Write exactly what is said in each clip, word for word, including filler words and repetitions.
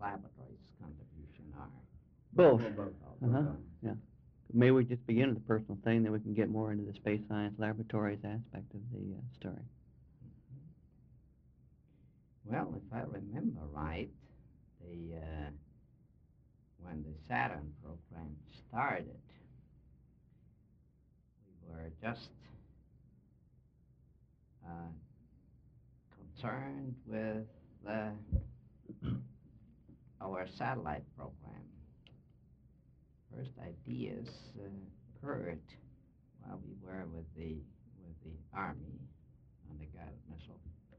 Laboratory's contribution are? Both. Both. Uh-huh. Yeah. Maybe we just begin with the personal thing, then we can get more into the space science laboratories aspect of the uh, story. Well, if I remember right, the uh, when the Saturn program started, we were just uh, concerned with uh, our satellite program. First ideas uh, occurred while we were with the with the Army on the guided missile,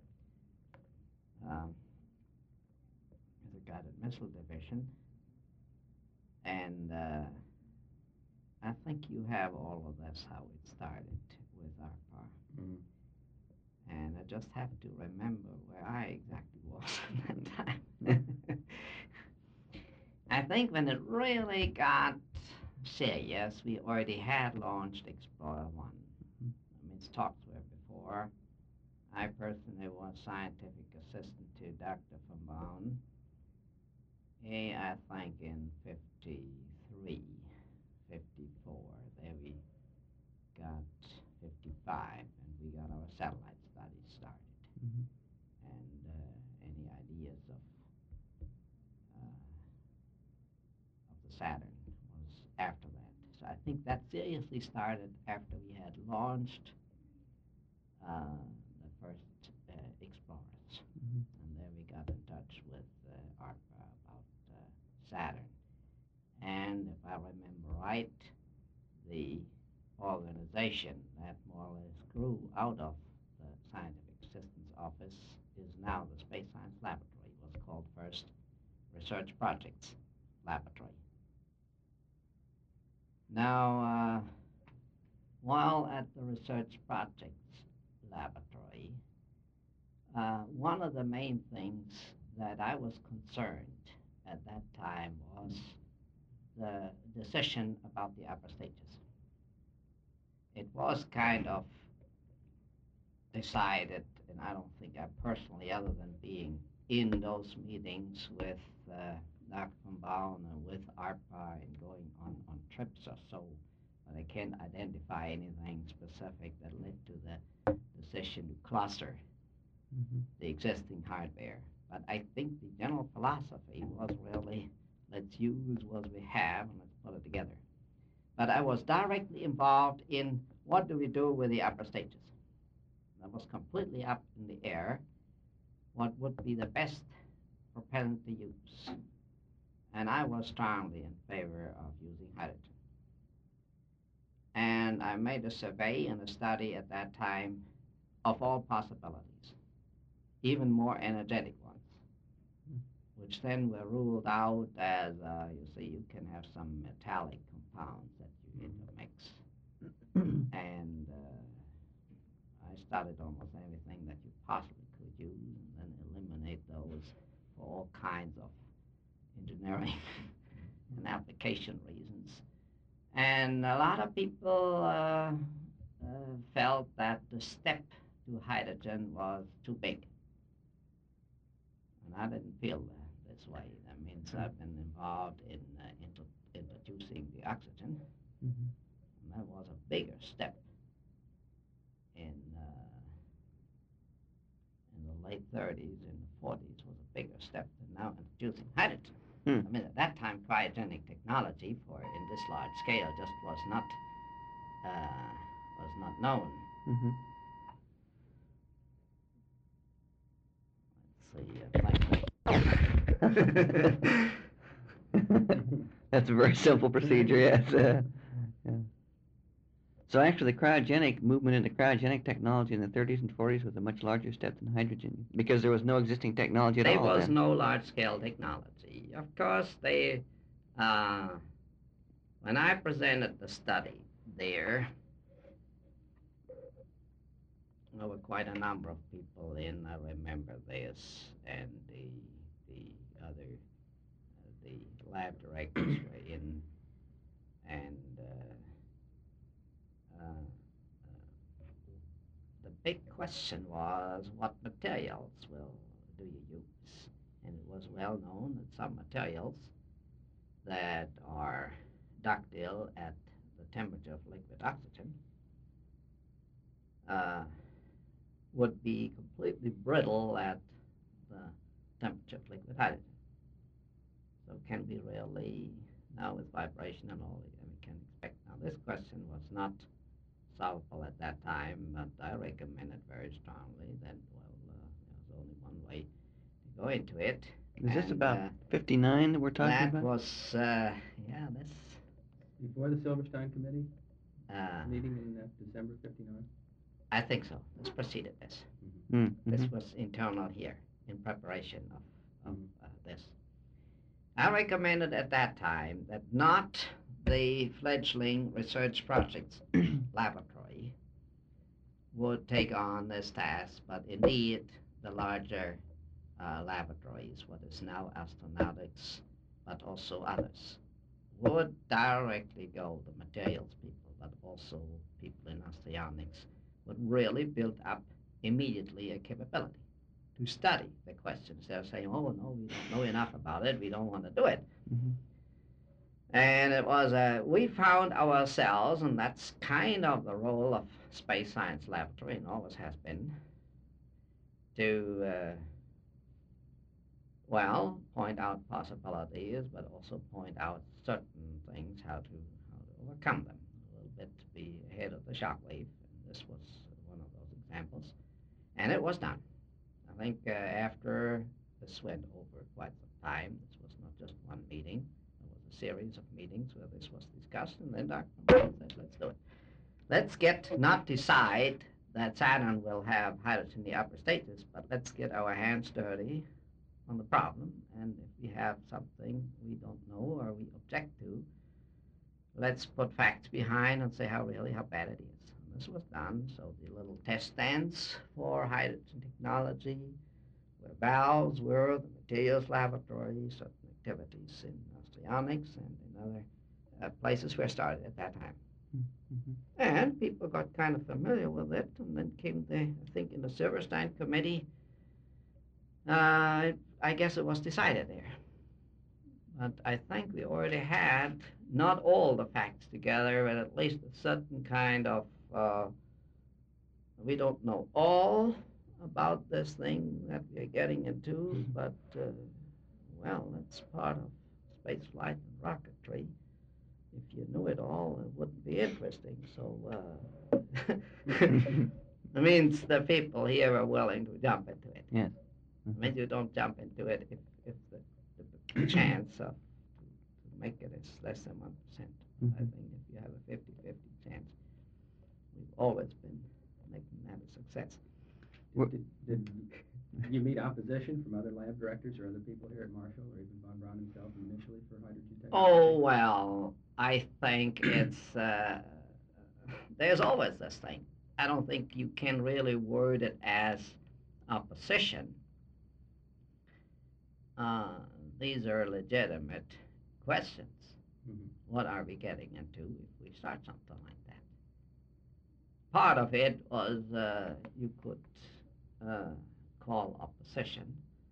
um, the guided missile division, and uh, I think you have all of this how it started with ARPA. Mm. And I just have to remember where I exactly was at that time. I think when it really got serious, we already had launched Explorer one. Mhm. I mean, talks were before. I personally was scientific assistant to Doctor von Baum. He, I think, in fifty-three, fifty-four, there we got fifty-five, and we got our satellite studies started. Mm-hmm. And uh, any ideas of uh, of the Saturn was after that. So I think that seriously started after we had launched uh, the first uh, Explorers. Mm-hmm. And there we got in touch with uh, ARPA about uh, Saturn. And if I remember right, the organization that more or less grew out of the Scientific Assistance Office is now the Space Science Laboratory. It was called first Research Projects Laboratory. Now, uh, while at the Research Projects Laboratory, uh, one of the main things that I was concerned at that time was the decision about the upper stages. It was kind of decided, and I don't think I personally, other than being in those meetings with uh, Doctor von Baum and with ARPA and going on, on trips or so, but I can't identify anything specific that led to the decision to cluster Mm-hmm. the existing hardware. But I think the general philosophy was really, let's use what we have and let's put it together. But I was directly involved in what do we do with the upper stages. That was completely up in the air. What would be the best propellant to use? And I was strongly in favor of using hydrogen. And I made a survey and a study at that time of all possibilities, even more energetic ones, which then were ruled out as, uh, you see, you can have some metallic compounds that you intermix. And uh, I studied almost everything that you possibly could use and then eliminate those for all kinds of engineering and application reasons. And a lot of people uh, uh, felt that the step to hydrogen was too big. And I didn't feel uh, this way. That means I've been involved in uh, inter introducing the oxygen. Mm-hmm. And that was a bigger step in uh, in the late thirties, in the forties was a bigger step than now introducing hydrogen. Mm. I mean, at that time, cryogenic technology for in this large scale just was not uh, was not known. Mm-hmm. Let's see, uh, That's a very simple procedure, yes. Uh, yeah. So actually, the cryogenic movement into cryogenic technology in the thirties and forties was a much larger step than hydrogen, because there was no existing technology at there all. was then. no large-scale technology. Of course, they uh, when I presented the study there, there were quite a number of people in. I remember this, and the the other uh, the lab directors were in, and uh, uh, uh, the big question was what materials will do you use? and it was well known that some materials that are ductile at the temperature of liquid oxygen uh, would be completely brittle at the temperature of liquid hydrogen. So can we really, now with vibration and all, we can expect. Now this question was not solvable at that time, but I recommended very strongly that, well, uh, there's only one way to go into it. Is this and, about uh, fifty-nine that we're talking that about? was, uh, yeah, this, Before the Silverstein Committee uh, meeting in uh, December fifty-nine? I think so. This preceded this. Mm, This mhm. was internal here in preparation of, of Mhm. uh, this. I recommended at that time that not the fledgling research projects laboratory would take on this task, but indeed the larger uh, laboratories, what is now astronautics, but also others, would directly go, the materials people, but also people in osteonics, would really build up immediately a capability to study the questions. They're saying, oh, no, we don't know enough about it, we don't want to do it. Mhm. And it was, uh, we found ourselves, and that's kind of the role of Space Science Laboratory, and always has been, to, uh, well, point out possibilities, but also point out certain things, how to, how to overcome them, a little bit to be ahead of the shock wave. And this was one of those examples. And it was done. I think uh, after this went over quite some time, this was not just one meeting, there was a series of meetings where this was discussed, and then Doctor Brown said, let's do it. Let's get, not decide that Saturn will have hydrogen in the upper stages, but let's get our hands dirty on the problem, and if we have something we don't know or we object to, let's put facts behind and say how really how bad it is. And this was done, so the little test stands for hydrogen technology, where valves were, the materials laboratory, certain activities in osteonics and in other uh, places were started at that time. Mhm. And people got kind of familiar with it, and then came the, I think in the Silverstein Committee, uh, I guess it was decided there. But I think we already had not all the facts together, but at least a certain kind of, uh, we don't know all about this thing that we're getting into, but, uh, well, that's part of space flight and rocketry. If you knew it all, it wouldn't be interesting. So, uh, it means the people here are willing to jump into it. Yes. I mean, you don't jump into it if, if the, the chance of to make it is less than one percent. I Mhm. think if you have a fifty-fifty chance, we've always been making that a success. What- Did, did you meet opposition from other lab directors or other people here at Marshall, or even von Braun himself initially for hydrogen technology? Oh, well, I think it's, uh, there's always this thing. I don't think you can really word it as opposition. Uh, these are legitimate questions. Mhm. What are we getting into if we start something like that? Part of it was uh, you could uh, call opposition.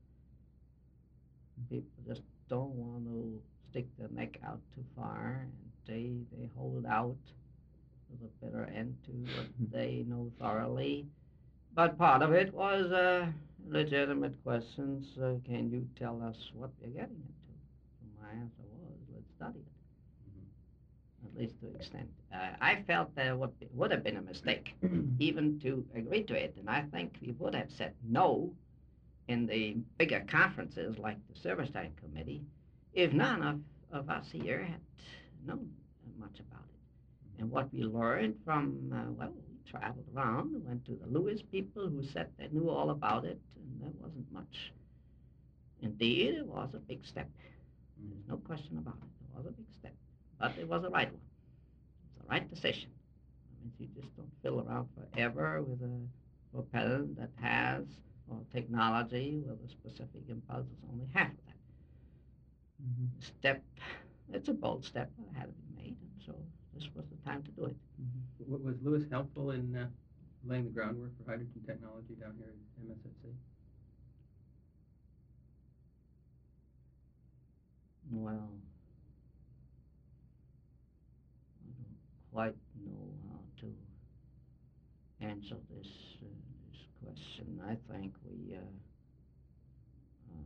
People just don't want to stick their neck out too far, and they they hold out with a bitter end to what they know thoroughly. But part of it was uh, legitimate questions. Uh, can you tell us what we're getting into? So my answer was, let's study it, Mhm. at least to an extent. Uh, I felt that it would, be, would have been a mistake even to agree to it, and I think we would have said no in the bigger conferences like the Silverstein Committee if none of, of us here had known much about it. And what we learned from, uh, well, we traveled around, went to the Lewis people who said they knew all about it, and there wasn't much. Indeed, it was a big step. There's no question about it. It was a big step, but it was the right one. It's the right decision. That means you just don't fiddle around forever with a propellant that has, or technology with a specific impulse is only half of that. Mhm. Step, it's a bold step that had to be made, and so this was the time to do it. W- Was Lewis helpful in uh, laying the groundwork for hydrogen technology down here at M S S C? Well, I don't quite know how to answer this uh, this question. I think we uh, uh,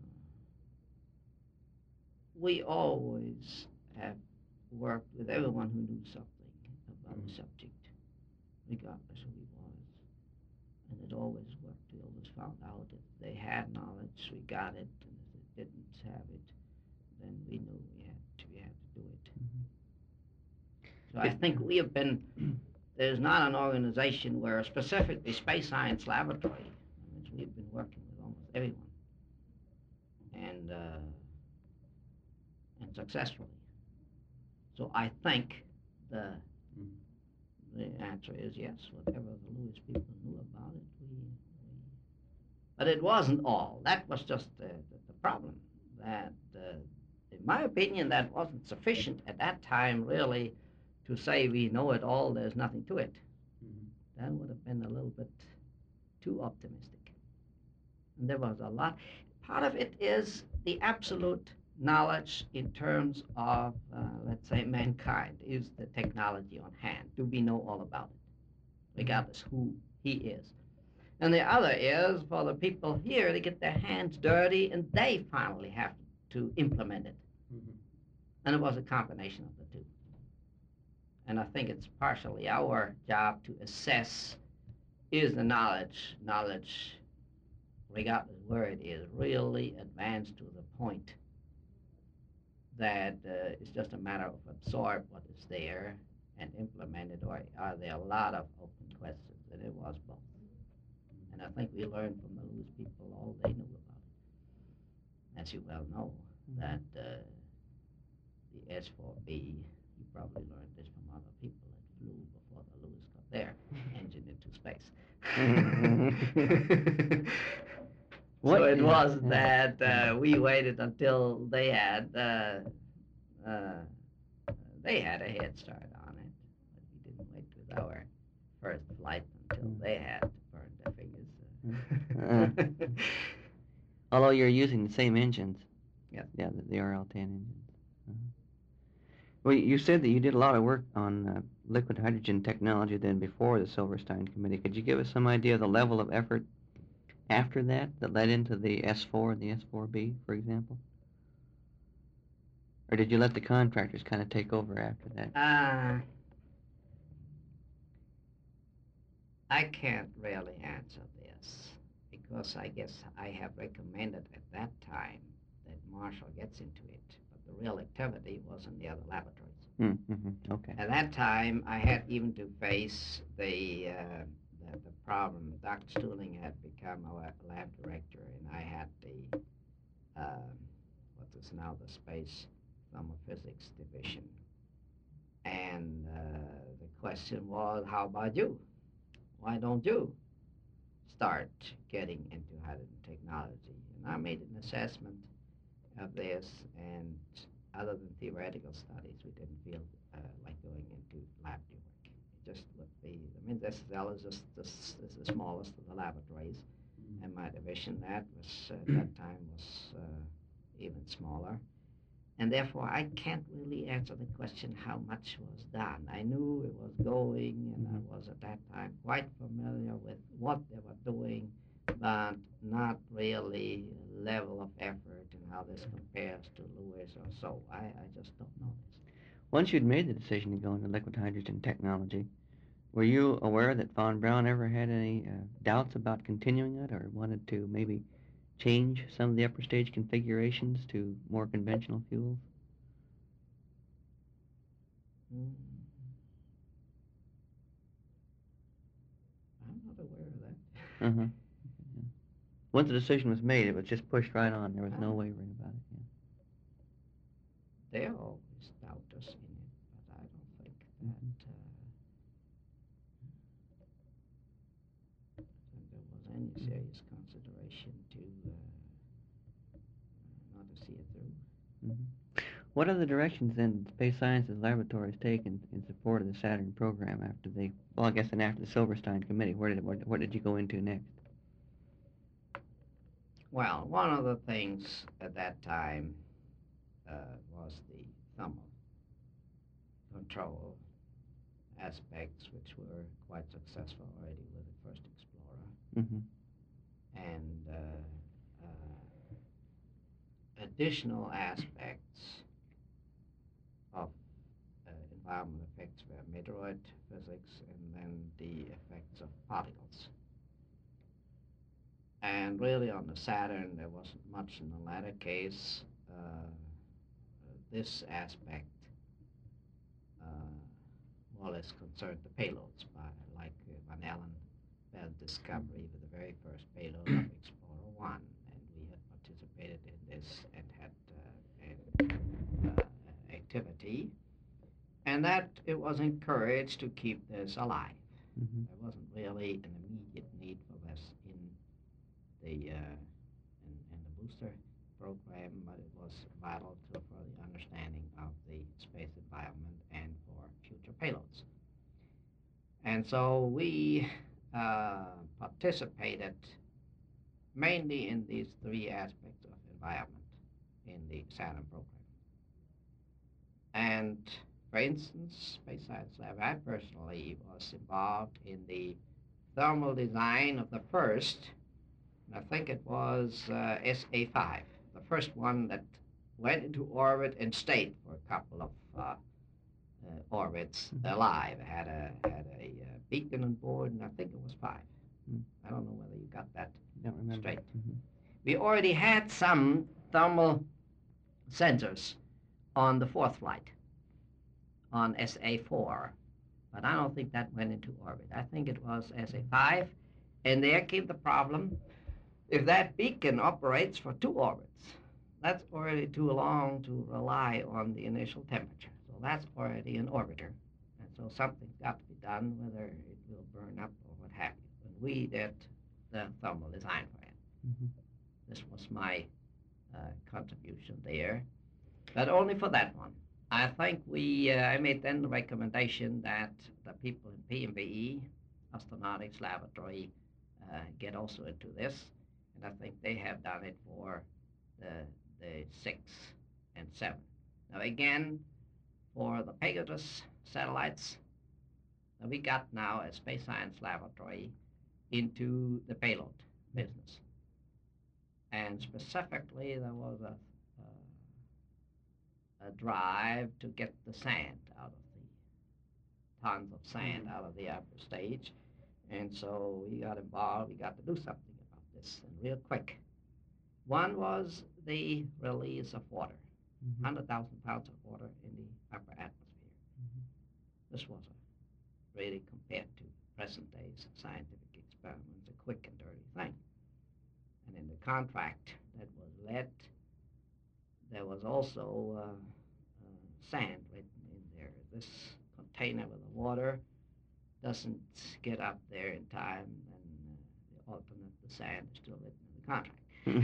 we always have worked with everyone who knew something about a subject, regardless who he was, and it always worked. We always found out if they had knowledge, we got it, and if they didn't have it, then we knew we had to, we had to do it. So I think we have been, there's not an organization where specifically Space Science Laboratory, I mean, we've been working with almost everyone, and, uh, and successfully. So I think the, the answer is yes, whatever the Lewis people knew about it, we, we but it wasn't all. That was just the, the, the problem, that uh, in my opinion, that wasn't sufficient at that time, really, to say we know it all, there's nothing to it. Mm-hmm. That would have been a little bit too optimistic. And there was a lot. Part of it is the absolute knowledge in terms of, uh, let's say, mankind. Is the technology on hand? Do we know all about it, regardless who he is? And the other is for the people here to get their hands dirty, and they finally have to implement it. Mm-hmm. And it was a combination of the two. And I think it's partially our job to assess, is the knowledge, knowledge, regardless where it is, really advanced to the point that uh, it's just a matter of absorb what is there and implement it, or are there a lot of open questions? And it was both. And I think we learned from the Lewis people all they knew about it. As you well know, that uh, the S four B, you probably learned this from other people that flew before the Lewis got their engine into space. So it was that uh, we waited until they had uh, uh, they had a head start on it, but we didn't wait with our first flight until they had to burn their fingers. Uh. Although you're using the same engines. Yeah. Yeah, the, the R L ten engines. Uh-huh. Well, you said that you did a lot of work on uh, liquid hydrogen technology then before the Silverstein Committee. Could you give us some idea of the level of effort after that that led into the S four and the S four B, for example? Or did you let the contractors kind of take over after that? Uh, I can't really answer this, because I guess I have recommended at that time that Marshall gets into it, but the real activity was in the other laboratories. Mm-hmm. Okay. At that time, I had even to face the, uh, the, the problem. Doctor Stooling had become our lab director, and I had the, uh, what is now the Space Thermophysics Division. And uh, the question was, how about you? Why don't you start getting into hydrogen technology? And I made an assessment of this, and other than theoretical studies, we didn't feel uh, like going into lab work. It just would be, I mean, this cell is just this, this is the smallest of the laboratories, mm-hmm. and my division, that was, uh, at that time, was uh, even smaller. And therefore, I can't really answer the question how much was done. I knew it was going, and I was at that time quite familiar with what they were doing, but not really level of effort and how this compares to Lewis or so. I, I just don't know this. Once you'd made the decision to go into liquid hydrogen technology, were you aware that Von Braun ever had any uh, doubts about continuing it, or wanted to maybe change some of the upper stage configurations to more conventional fuels? Mm. I'm not aware of that. Uh-huh. Yeah. Once the decision was made, it was just pushed right on. There was no wavering about it. Yeah. They always doubt us in it, but I don't think that uh, I think there was any serious consideration to uh, not to see it through. Mm-hmm. What other directions then did Space Sciences Laboratories take in, in support of the Saturn program after they, well, I guess then after the Silverstein Committee? Where did where, what did you go into next? Well, one of the things at that time uh, was the thermal control aspects, which were quite successful already with the first Explorer, Mm-hmm. and uh, uh, additional aspects of uh, environmental effects were meteoroid physics and then the effects of particles. And really on the Saturn, there wasn't much in the latter case. Uh, this aspect uh, more or less concerned the payloads, by, like uh, Van Allen Bell discovery with the very first payload of Explorer one, and we had participated in this and had uh, an, uh, activity, and that it was encouraged to keep this alive. Mm-hmm. There wasn't really an immediate need for this in the uh, in, in the booster program, but it was vital to, for the understanding of the space environment and for future payloads. And so we uh, participated mainly in these three aspects of environment in the Saturn program. And for instance, Space Science Lab, I personally was involved in the thermal design of the first, I think it was uh, S A five, the first one that went into orbit and stayed for a couple of uh, uh, orbits Mhm. alive. It had a had a uh, beacon on board, and I think it was five. Mm. I don't know whether you got that Don't remember. straight. Mm-hmm. We already had some thermal sensors on the fourth flight, on S A four, but I don't think that went into orbit. I think it was S A five, and there came the problem. If that beacon operates for two orbits, that's already too long to rely on the initial temperature. So that's already an orbiter. And so something's got to be done, whether it will burn up or what have you. And we did the thermal design for it. Mm-hmm. This was my uh, contribution there, but only for that one. I think we, uh, I made then the recommendation that the people in P M B E, Astronautics Laboratory, uh, get also into this. And I think they have done it for the, the six and seven. Now again, for the Pegasus satellites, we got now a Space Science Laboratory into the payload business. And specifically, there was a, uh, a drive to get the sand out of the, tons of sand Mm-hmm. out of the upper stage. And so we got involved, we got to do something about this, and real quick. One was the release of water, Mm-hmm. one hundred thousand pounds of water in the upper atmosphere. Mm-hmm. This was a, really compared to present day's scientific experiments, a quick and dirty thing. And in the contract that was let, there was also uh, uh, sand written in there. This container with the water doesn't get up there in time, and uh, the alternate, the sand, is still written in the contract.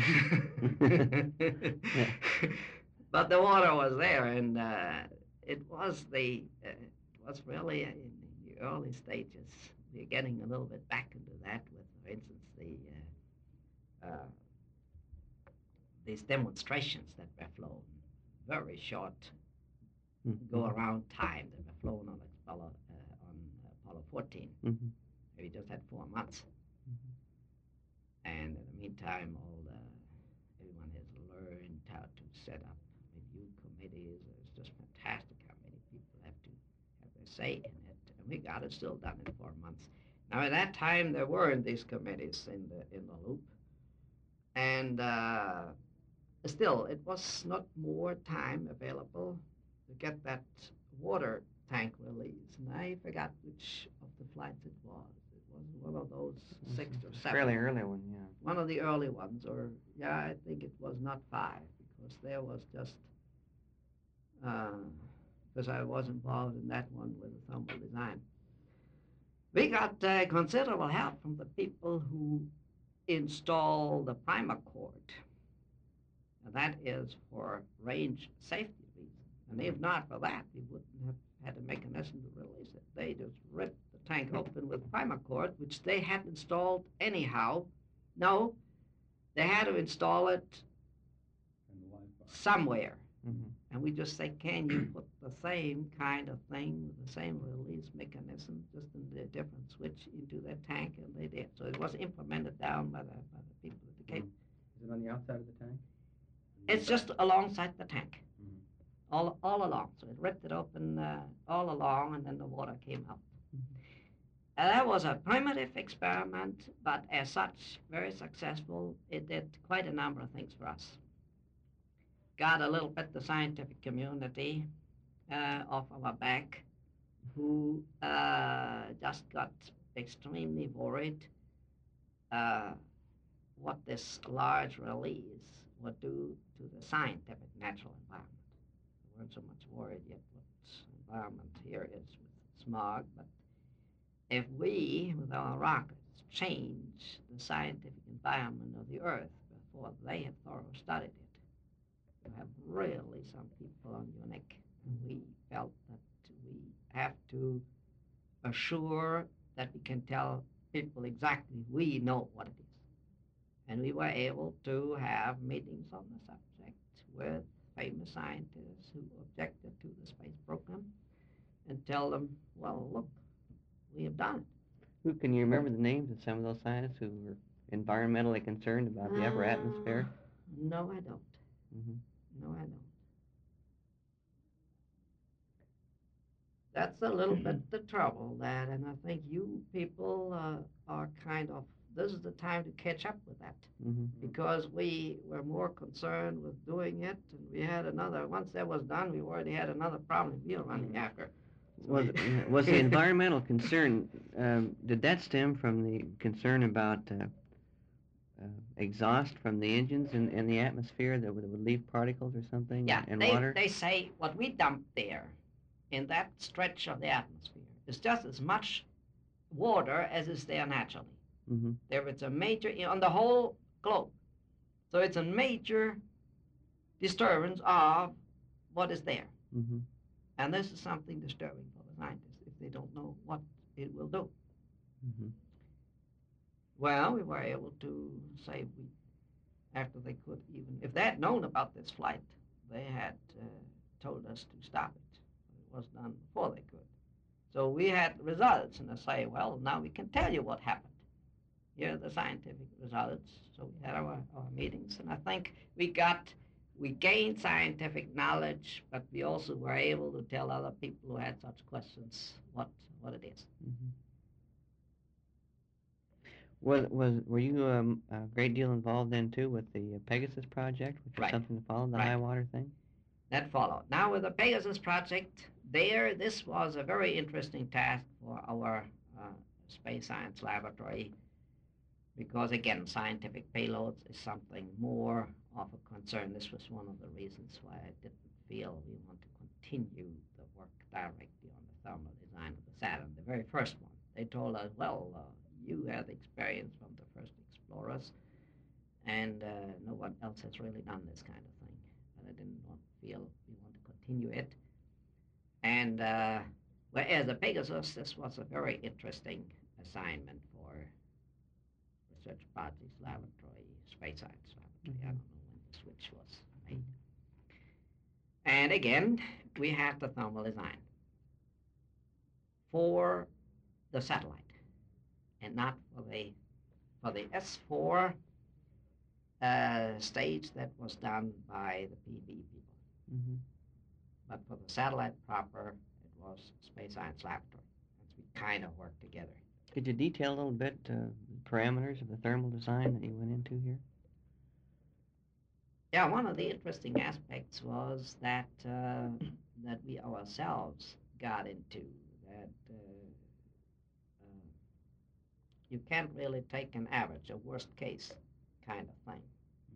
Yeah. But the water was there, and uh, it was the uh, it was really in the early stages. We're getting a little bit back into that with, for instance, the uh, uh, these demonstrations that were flown, very short, Mm-hmm. go around time that were flown on Apollo uh, on Apollo fourteen. Mm-hmm. We just had four months. And in the meantime, all the, everyone has learned how to set up review committees. It's just fantastic how many people have to have their say in it. And we got it still done in four months. Now, at that time, there weren't these committees in the in the loop. And uh, still, it was not more time available to get that water tank release. And I forgot which of the flights it was. Was one of those six or seven. Fairly early one, yeah. One of the early ones, or yeah, I think it was not five, because there was just, because uh, I was involved in that one with the thermal design. We got uh, considerable help from the people who install the primer cord. And that is for range safety reasons. And if not for that, we wouldn't have had a mechanism to release it. They just ripped the tank open with primer cord, which they had installed anyhow. No, they had to install it somewhere. Mhm. And we just say, can you put the same kind of thing, the same release mechanism, just in a different switch into that tank? And they did. So it was implemented down by the, by the people at the Cape. Is it on the outside of the tank? It's just alongside the tank, Mhm. all, all along. So it ripped it open uh, all along, and then the water came out. And that was a primitive experiment, but as such, very successful. It did quite a number of things for us. Got a little bit the scientific community uh, off our back, who uh, just got extremely worried uh, what this large release would do to the scientific natural environment. We weren't so much worried yet what environment here is with smog, but if we, with our rockets, change the scientific environment of the Earth before they have thoroughly studied it, you have really some people on your neck. And we felt that we have to assure that we can tell people exactly we know what it is. And we were able to have meetings on the subject with famous scientists who objected to the space program and tell them, well, look, we have done it. Who can you remember the names of some of those scientists who were environmentally concerned about the upper atmosphere? Uh, no, I don't. Mhm. No, I don't. That's a little bit the trouble, that, and I think you people uh, are kind of, this is the time to catch up with that, Mhm. because we were more concerned with doing it, and we had another, once that was done, we already had another problem we were running after. So Was we- yeah, was the environmental concern, um, did that stem from the concern about uh, uh, exhaust from the engines in, in the atmosphere that would, would leave particles or something Yeah, in they, water? they say what we dump there in that stretch of the atmosphere is just as much water as is there naturally. Mm-hmm. There it's a major, on the whole globe. So it's a major disturbance of what is there. Mm-hmm. And this is something disturbing for the scientists if they don't know what it will do. Mm-hmm. Well, we were able to say, we, after they could even, if they had known about this flight, they had uh, told us to stop it. It was done before they could. So we had results, and they say, well, now we can tell you what happened. Here are the scientific results. So we had our, our meetings, and I think we got, we gained scientific knowledge, but we also were able to tell other people who had such questions what, what it is. Mm-hmm. Was, was, were you um, a great deal involved then, too, with the uh, Pegasus project, which was Right. something to follow, the Right. high water thing? That followed. Now with the Pegasus project, there, this was a very interesting task for our uh, space science laboratory, because again, scientific payloads is something more of a concern. This was one of the reasons why I didn't feel we want to continue the work directly on the thermal design of the Saturn, the very first one. They told us, well, uh, you had experience from the first explorers, and uh, no one else has really done this kind of thing. And I didn't want, feel we want to continue it. And uh, whereas the Pegasus, this was a very interesting assignment for Research Projects Laboratory, Space Science Laboratory. Mm-hmm. I don't know when the switch was made. And again, we had the thermal design for the satellite, and not for the for the S four uh, stage that was done by the P B people. Mm-hmm. But for the satellite proper, it was Space Science Laboratory. And we kind of worked together. Could you detail a little bit uh, parameters of the thermal design that you went into here? Yeah, one of the interesting aspects was that uh, that we ourselves got into that uh, uh, you can't really take an average, a worst case kind of thing.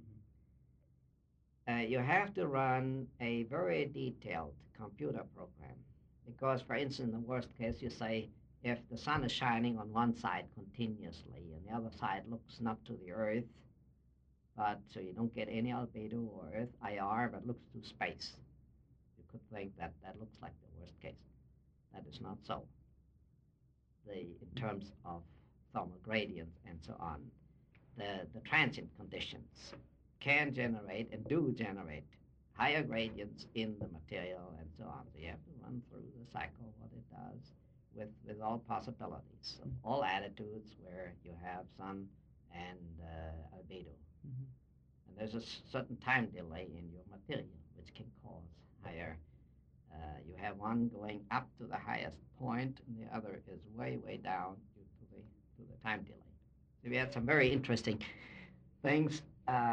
Uh, you have to run a very detailed computer program, because, for instance, in the worst case, you say if the sun is shining on one side continuously and the other side looks not to the Earth, but so you don't get any albedo or Earth I R, but looks to space, you could think that that looks like the worst case. That is not so. The, in terms of thermal gradients and so on, the, the transient conditions can generate and do generate higher gradients in the material and so on. So you have to run through the cycle what it does with, with all possibilities, of all attitudes where you have sun and uh, albedo. Mhm. And there's a s- certain time delay in your material which can cause higher. Uh, you have one going up to the highest point, and the other is way, way down due to the to the time delay. So we had some very interesting things. Uh,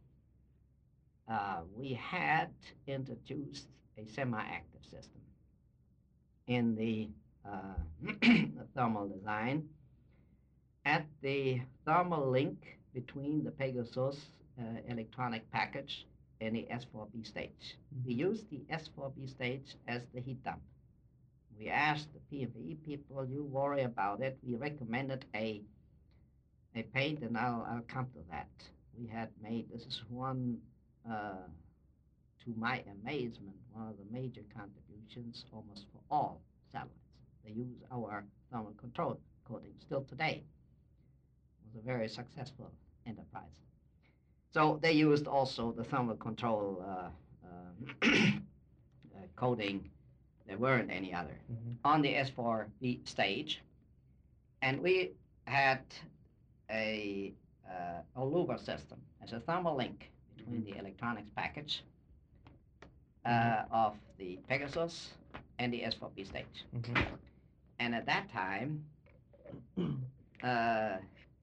uh, we had introduced a semi-active system in the uh, thermal design at the thermal link between the Pegasus uh, electronic package and the S four B stage. We used the S four B stage as the heat dump. We asked the P F E people, you worry about it. We recommended a a paint, and I'll, I'll come to that. We had made, this is one, uh, to my amazement, one of the major contributions almost for all satellites. They use our thermal control coating still today. It was a very successful enterprise. So they used also the thermal control uh, uh, uh, coating. There weren't any other Mhm. on the S four B stage. And we had a, uh, a louver system as a thermal link between the electronics package uh, of the Pegasus and the S four B stage. Mhm. And at that time, uh,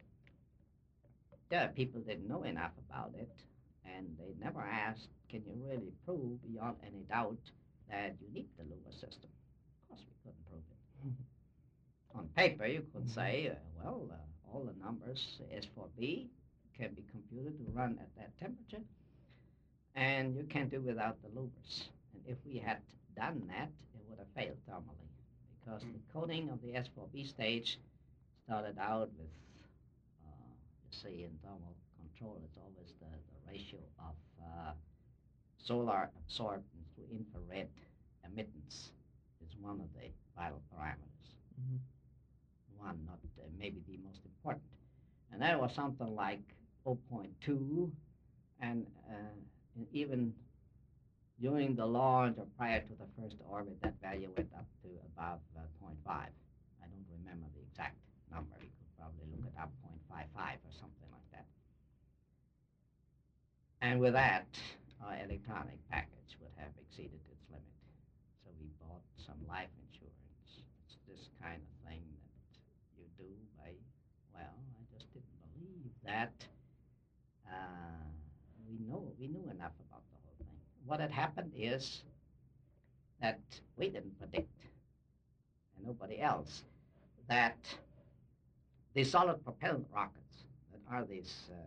yeah, people didn't know enough about it, and they never asked, can you really prove beyond any doubt that you need the louver system? Of course, we couldn't prove it. On paper, you could say, uh, well, uh, all the numbers, S four B, can be computed to run at that temperature, and you can do without the louvers. And if we had done that, it would have failed thermally, because the coating of the S four B stage started out with, uh, you see, in thermal control, it's always the, the ratio of uh, solar absorbance to infrared emittance is one of the vital parameters. Mhm. One, not uh, maybe the most important. And that was something like zero point two, and uh, even during the launch or prior to the first orbit, that value went up to above uh, zero point five. I don't remember the exact number. You could probably look it up, zero point five five or something like that. And with that, our electronic package would have exceeded its limit. So we bought some life insurance. It's this kind of thing that you do by, well, I just didn't believe that. Uh, we know we knew enough about the whole thing. What had happened is that we didn't predict, and nobody else, that the solid propellant rockets that are these uh,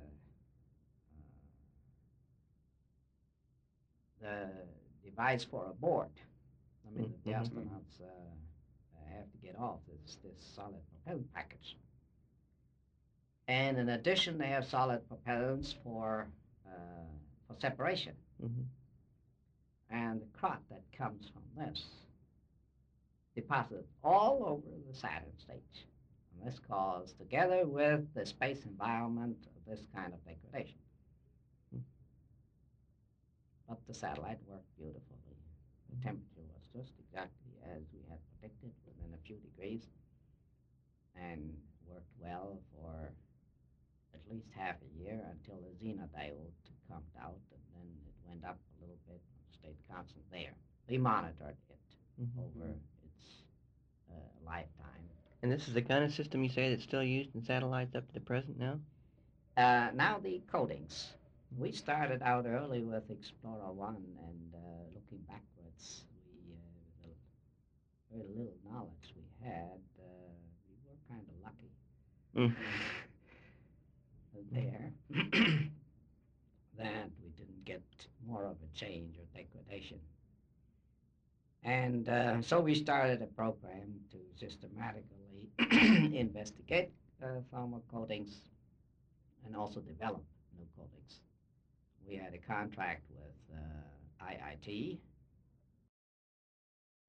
uh, the device for a board. I mean, that the Mhm. astronauts uh, have to get off this this solid propellant package. And in addition, they have solid propellants for uh, for separation. Mhm. And the crot that comes from this deposited all over the Saturn stage. And this caused, together with the space environment, this kind of degradation. Mm. But the satellite worked beautifully. The temperature was just exactly as we had predicted, within a few degrees, and worked well for at least half a year until the Xena diode comes out, and then it went up a little bit and stayed constant there. We monitored it Mhm. over its uh, lifetime. And this is the kind of system you say that's still used in satellites up to the present now? Uh, now the coatings. We started out early with Explorer one, and uh, looking backwards, we, uh, the very little knowledge we had, uh, we were kind of lucky Mm. there that we didn't get more of a change or degradation. And uh, so we started a program to systematically investigate uh, thermal coatings and also develop new coatings. We had a contract with uh, I I T